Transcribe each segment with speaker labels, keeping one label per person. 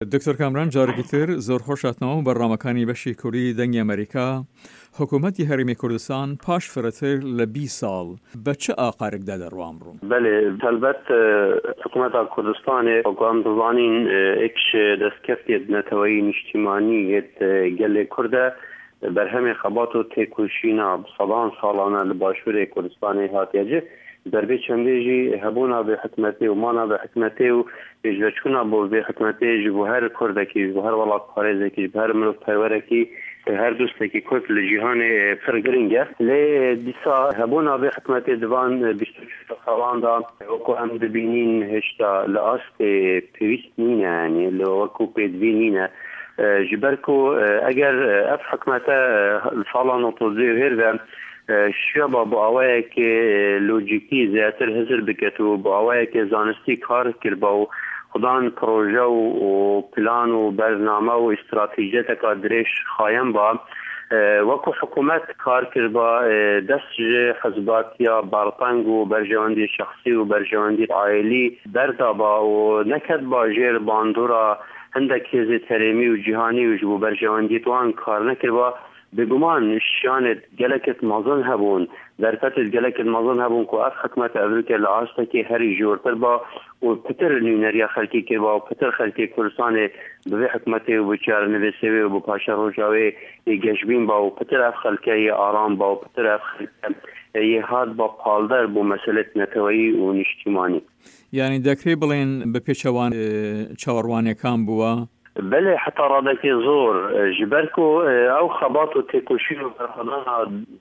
Speaker 1: دکتۆر کامران جارێکی تر زۆر خۆشاتنەوە و بەڕامەکانی بەشی کوردی دەنگی ئەمریکا حکوومەتی هەرێمی کوردستان پاش فرەتر لە 20 ساڵ بە چه ئاقارێکدا دەڕوام ڕوون؟
Speaker 2: بەێ هەلبەت حکوومەتا کوردستانê وەکوام دەزانین ئێکش دەستکەفتێت نەتەوەی نیشتیمانی gelê Kurd e berhemê xebat û têkoşîna sedan salan li başûrê Kurdistanê hatiye cih derbê çendê jî hebûna vê hikûmetê û mana vê hikûmetê û pêşveçûna bo vê hikûmetê ji bo her Kurdekî ji bo her welat parêzekî ji bo her mirov perwerekî her dostekî Kurd li cîhanê pir giring e lê dîsa hebûna vê hikûmetê divan bîstûçûta salan da wekû em dibînîn hêşta li astê pêwîst nîne yanî li wekû pêdivî nîne ji ber ku eger ev hikûmete salan otuzê hêr ve şiyaba bu awayekê lojîkî zêdetir hizir biket û bu awayekê zanistî kar kirba û xudan proje û plan û bername û îstratejiyeteka dirêj xayem ba wekû hikûmet kar kirba dest ji hizbatiya barteng û berjewendî şexsî û berjewendî ailî berdaba û neket ba jêr bandora hindek hêzê terêmî û cîhanî û ji bo berjewendî wan kar nekirba بگمان شانت geleket mezin hebûn derfetê geleket mezin hebûn ku ev hikûmet Ewrûkê li astekê herî jûrtir ba û pitir nûneriya xelkî kirba û pitir xelkê Kurdistanê bi vê hikûmetê û bi çarenivîsê wê û bi paşa roja wê geşbîn ba û pitir ev xelkê yê aram ba û pitir ev xelkê yê hat ba palder bû meselê neteweyî û niştîmanî.
Speaker 1: Yani dekrê bilên bi pêçewan çawarwanêkan bûwe
Speaker 2: بله حتی رادکی زور جبر کو او خبات و تکوشی و برخدانا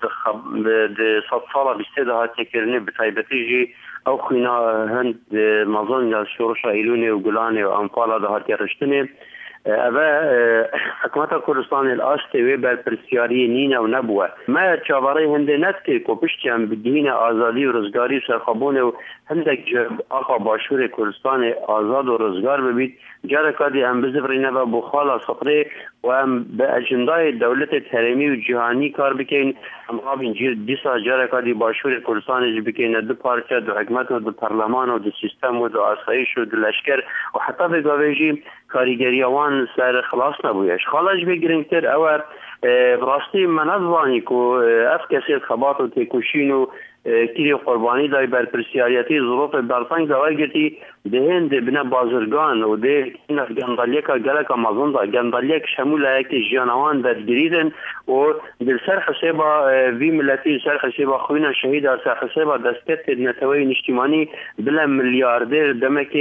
Speaker 2: ده صد سالا بیسته ده هاتی کرنه بطایبتی جی او خوینا هند مزان یا شورش ایلونه و گلانه و انفالا ده هاتی رشتنه اوه حکومت کردستان الاسته و بر پرسیاری نینه و نبوه ما چاواره هنده ند که که پشتی هم بدهین آزادی و رزگاری سرخبونه و هندک آقا باشور کردستان آزاد و رزگار ببید جارکادی هم بزفرینه و بخالا سطره و هم به اجندای دولت ترمی و جهانی کار بکن هم قابین دیسا جارکادی باشور کردستان جی بکن دو پارچه دو حکمت و دو پرلمان و دو سیستم و دو آسایش و دو لشکر و حتی بگاویجی کاریگری وان سر خلاص نبویش خالش بگیرنگتر او براستی من ازوانی که اف کسی خبات و تکوشین و کلی قربانی دای بر پرسیاریتی ظروف برفنگ دوای گرتی دهند بنا بازرگان و ده گندالیک گلک مازون دا گندالیک شمول یک جانوان درگیریدن و در سر حسابا وی ملتی سر حسابا خوینا شهید سر حسابا دستت نتوی نشتیمانی بلا میلیاردر دمک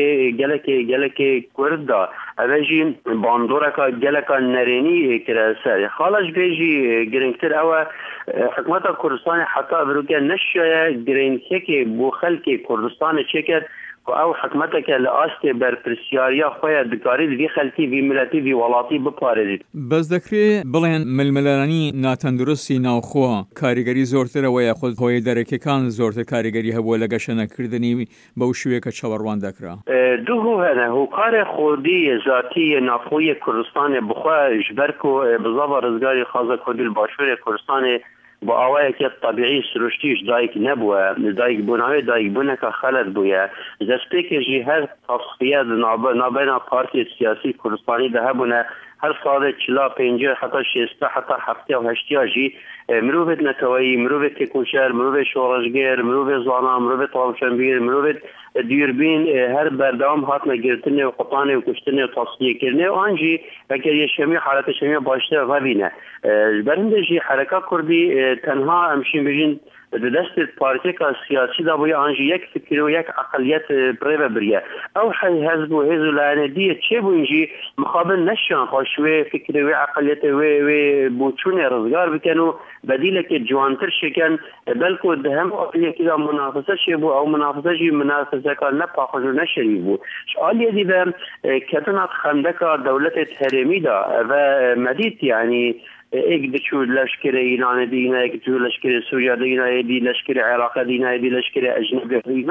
Speaker 2: گلک کرد دا اوجی باندورکا گلک نرینی کرده سر خالش بیجی گرنگتر او حکومت کردستان حتی بروکه نشیه گرنگه که بو خلق کردستان چکر او حکومت که لاسته بر پرسیاریا خواه دکارید وی خلقی وی ملتی وی ولاتی بپارید
Speaker 1: بەس دەکرێت بڵێن ململانی ناتەندروستی ناوخۆ کاریگەری زۆرترە و یاخود هۆی دەرەکیەکان زۆرتر کاریگەری هەبووە لە گەشەنەکردنی بەو شوەیەکە چاوەڕوان دەکرا
Speaker 2: دوو هەنە هۆکار خۆدی ذاتی ناوخۆی کوردستانê بخوا ji ber ku bi zava rizgarî xaza Kurdî li başûrê Kurdistanê bu awayekê tabîî siruştî ji dayîk nebûye dayîkbûnavê dayîkbûneka xelet bûye destpêkê jî her tasfiye di navbera partiyê siyasî Kurdistanî de hebûne her salê çila pêncî heta şêste heta heftiya û heştiya jî mirovê neteweyî mirovê têkoşer mirovê şoreşger mirovê zana mirovê tavşembîr mirovê dîrbîn her berdewam hatine girtinê û qutanê û kuştinê û tasfiyekirine an jî eger yeşemî haleta şemî baştê vebîne ji ber hinde jî hereka Kurdî tenha em şîn bijîn di destê partiyeka siyasî da bûye an jî yek fikir û yek eqeliyet birê vebiriye ew hezb û hêz û lanediyê çêbûn jî mixabin neşiyan xweş wê fikirê wê eqeliyetê wê bûçûnê rizgar bikin û bedîlekê ciwantir şêkin belku di hem aliyekî da munafise çêbû ew munafise jî munafiseka nepaxwaz û neşerîf bû ji aliyê dî ve ketina xemdeka dewletê herêmî da ve medît yanî ایک دچو لشکر ایران دینا ایک دچو لشکر سوریه دینا دی لشکر عراق دینا دی لشکر اجنبی دینا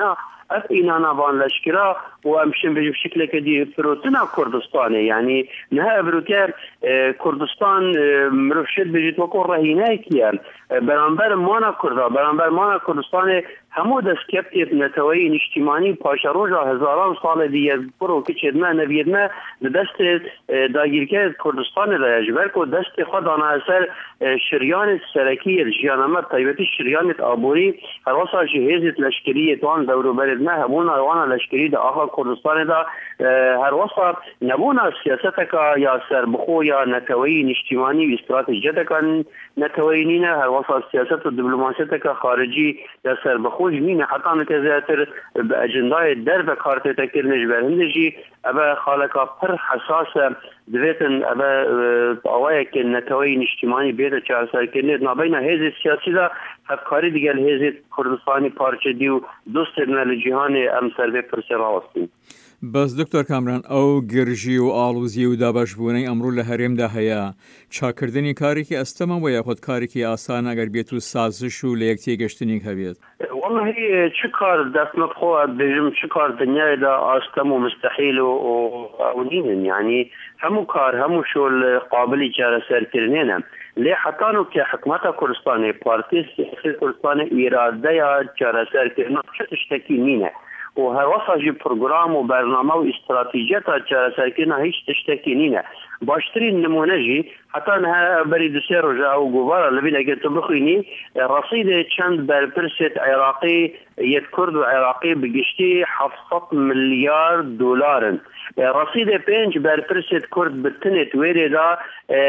Speaker 2: اف اینا نوان لشکرا و امشن به شکل که دی فروتنا کردستانه یعنی نه بروکر کردستان مرشد بجید وکو رهینه کیان برانبر مانا کرده برانبر مانا کردستان همو دست کپتیت نتوایی اجتماعی پاشا روژا هزاران سال دیگه برو که چیدنا نویدنا دست داگیرکه کردستان دا یجبر که دست خود آنها اثر شریان سرکی جیانمت طیبتی شریان آبوری هر واسه جهیزت لشکری توان دورو بردنا همون آوانا لشکری دا آخا کردستان دا هر واسه نبونا سیاست که یا سربخو یا نتوایی اجتماعی و استراتیجیت که نتوایی نینه هر واسه سیاست و دیپلماسیت که خارجی یا سربخو جمینه حتی نکه زیادتر به اجندای در به کارت تکرنش برهندجی ابا خالقا پر حساس دویتن ابا آوائه که نتوایی اجتماعی بیده چهار سر کرنه نابین هیز سیاسی دا هفکاری دیگر هیز کردستانی پارچه دیو دوست ابن جهان امسر به پرسی راستیم.
Speaker 1: بس دکتۆر کامران ئەو گرژی و ئاڵوزی و دابەشبوونەی ئەمڕۆ لە هەرێمدا هەیە چاکردنی کارێکی ئەستەمە و یاخود کارێکی ئاسان ئەگەر بێت و سازش و لە یەکتێ گەشتنی هەبێت
Speaker 2: والله چه کار دەستمە خۆ بێژم چه کار دنیایدا ئاستەم و مستحیل و نینن یعنی هەموو کار هەموو شۆل قابلی چارەسەرکردنێنە لێ حتانو که حکومت کردستان پارتی سیاسی کردستان ئیرادەیە چارەسەرکردن چه تشتێکی نینە و هر واسه جی پروگرام و برنامه و استراتیجیت چارەسەرکردن هیچ تشتێکی نینە باشترین نمونه جی حتی نه بری دو سه روزه او گوباره لبین اگر تو بخوینی رصید چند برپرست عراقی یک کرد و عراقی بگشتی 700 میلیارد دلار رصید 5 برپرست کرد بتنت ویری دا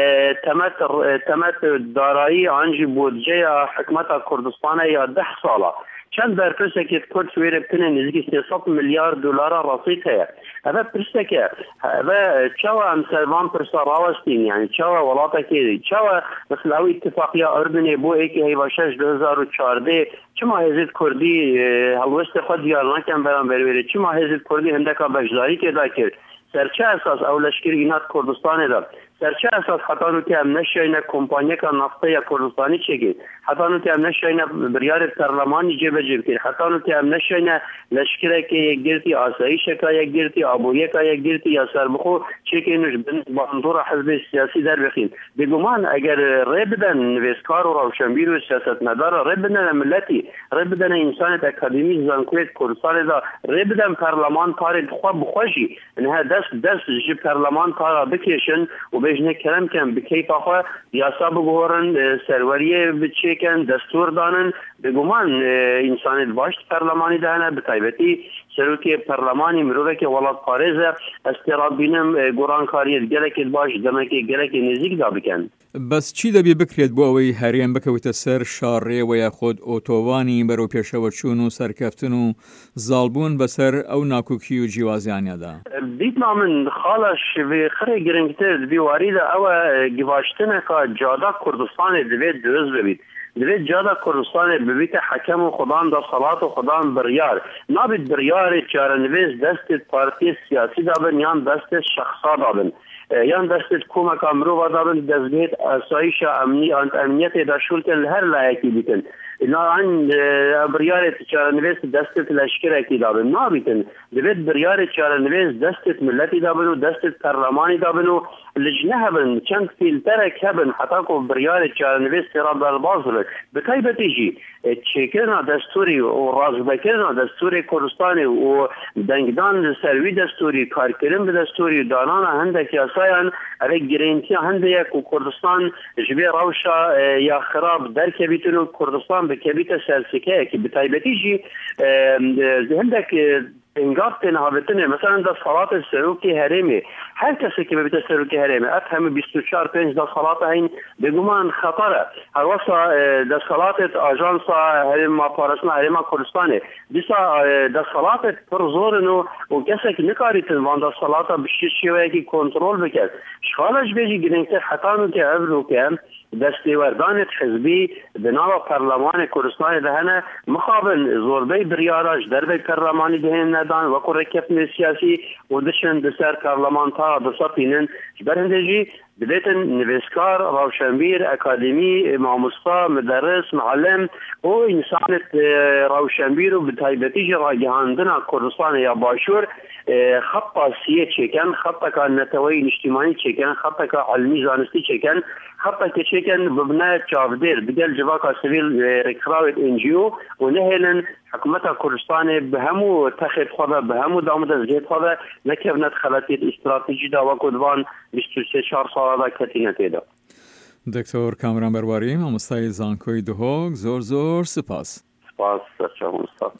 Speaker 2: تمت دارایی آنجی بودجه حکمت کردستان یا 10 ساله چند برپرسه که کرد سویره بتنه نزدیک 300 میلیارد دلار رصید هست هذا برسه که هذا چوا امسلمان پرسا راوستین یعنی چوا ولاتا که چوا مثل او اتفاقیه اردنی بو ایکی هیواشش 2014 چما حزب کردی هلوست خود دیار نکن برام برویره چما حزب کردی هندکا بجداری که دا کرد سرچه اساس اولشکر اینات کردستان دا سرچه اساس حتی نو که هم نشاینه کمپانی که نفته یا کردستانی چگید حتی نو که هم نشاینه بریار پرلمانی جب کرد حتی نو که هم نشاینه لشکره که یک گرتی آسایش که یک گرتی آبویه که یک گرتی یا سربخو چه که اینوش باندور حزب سیاسی در بخین بگمان اگر ری بدن نویسکار و روشنبیر و سیاست مدار ری بدن ملتی ری بدن انسانت اکادمی زنکویت کردستان دا ری بدن پرلمان کار خواب بخوشی انها دست جی پرلمان کار بکشن و بجنه کلم کن بکیف آخوا یاسا بگورن سروریه بچیکن دستور دانن بگمان انسانیت باشت پرلمانی دهنه بطایبتی سروکی پرلمانی مروه که ولاد پارزه استراب بینم گورانکاریت گلک باش دمکی گلک نزیک دا بکن
Speaker 1: بس چی دەبێ بکرێت بۆ ئەوەی هەرێم بکەوتە سەر شاڕێ و یاخود ئۆتۆبانی بەرەو پێشەوە چوون و سەرکەفتن و زاڵبوون بەسەر ئەو ناکوکی و جیوازیانیادا
Speaker 2: دیتنا من خالش خرە گرنگتر بیواریدا ئەوە گیواشتنێکە جادا کوردستانی دەبێت دروست ببیت دەبێت جادا کوردستانی ببیتە حەکەم و خودان دەسەڵات و خودان بڕیار نابێت بڕیاری چارەنوێز دەستت پارتی سیاسی دابن یان دەستت شخصا دابن یان دستت کمک امرو و دابن دزگیت اسایش امنیت داشول کن هر لایکی بیتن نان بریار چارنویس دستت لشکر کی دابن نابیتن دوید بریار چارنویس دستت ملتی دابن و دستت پارلمانی دابن و لجنه هبن چند فیلترک هبن حتی کو بریار چارنویس را بربازل بتایبتی جی چیکرنا دستوری و رازبکرنا دستوری کردستانی و دنگدان سروی دستوری کارکرم به دستوری دانان هندکی اسایان اوه گرینتی هنده یک و کردستان جبه روشا یا خراب در کبیتن و کردستان به کبیت سرسکه که بتایبتی جی هندک انگار تنهاوتنه مثلا دا صلات سروکی حرمی هر کسی که ببیت سروکی حرمی افهم 24-5 دا صلات این بگومان خطره هر واسه دا صلات آجانسا حرم پارسنا حرم کردستانه دیسا دا صلات پر زورنو و کسی که نکاری تنوان دا صلات بشید شوه که کنترول بکرد شخالش بیجی گرنگتر حتانو که ابرو که دستیوردان حزبی به نام پارلمان کردستان دهنه مخابن زوربه بریاراش دربه پارلمانی دهن ندان و رکفن سیاسی و دشن دسر پارلمان تا دساتینن برهندجی بديتن نفسكار روشنبير أكاديمي ماموستا مدرس معلم و إنسانة روشنبير وبتايبتيجي راجهاندنا كردستان يا باشور خطة سيئة كان خطة كان نتوي اجتماعي كان خطة كعلمي زانستي كان خطة كان ببناء شافدير بدل جواكا سبيل ركراوي NGO ونهلا حكومة كردستان بهمو تخذ خذا بهمو دامد زيت خذا نكبنت خلاتي استراتيجي دا وكدوان 23 سال کتینه تیدا.
Speaker 1: دکتر کامران برواری مامۆستای زانکۆی دهۆک زۆر سپاس.
Speaker 2: سپاس سەرچاوم.